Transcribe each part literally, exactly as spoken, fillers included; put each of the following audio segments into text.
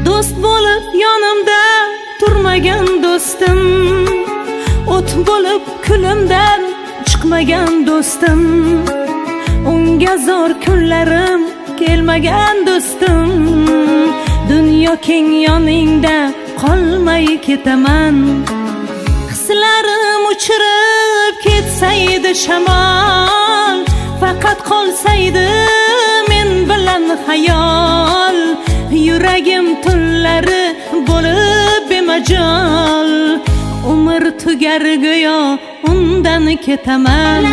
do'st bo'lib yonimda turmagan do'stim, o't bo'lib kulimdan chiqmagan do'stim, unga zo'r kunlarim kelmagan do'stim. Dunyo keng yoningda qolmay ketaman, hislarim uchirib ketsaydi shamol, faqat qolsaydi men bilan xayol. Yuragim tunlari bo'lib bemajol, umr tugar go'yo undan ketaman.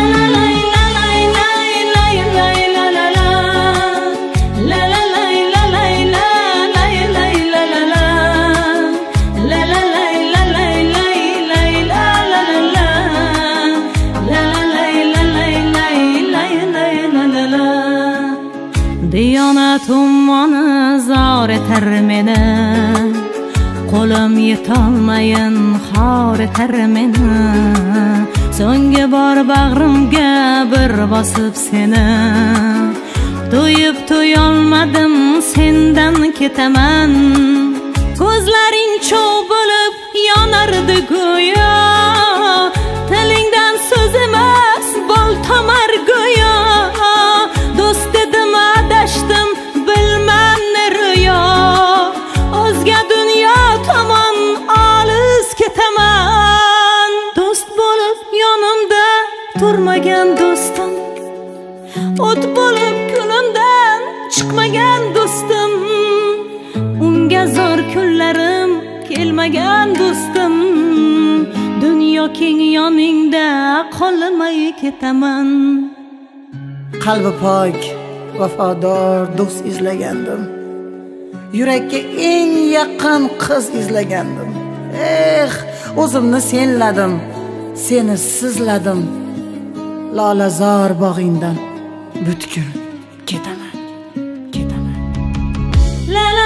Diyonat ummoni zor etar meni, qo'lim yetolmayin xor etar meni. So'nggi bor bag'rimga bir bosib seni, to'yib to'yolmadim sendan ketaman. Ko'zlaring cho'g' bo'lib yonardi go'yo, tilingdan so'z emas bol tomar go'yo. Do'st dedim adashdim bilmam ne rüyo, o'zga dunyo tomon olis ketaman. Do'st bo'lib yonimda turmagan do'stim, o't bo'lib kulimdan chiqmagan do'stim, unga zo'r kunlarim kelmagan do'stim. Dunyo keng yoningda qolmay ketaman. Qalbi pok, vafodor do'st izlagandim, yurakka eng yaqin qiz izlagandim. Eh, o'zimni senladim, seni sizladim, lolazor bog'ingdan butkul ketaman, ketaman. La la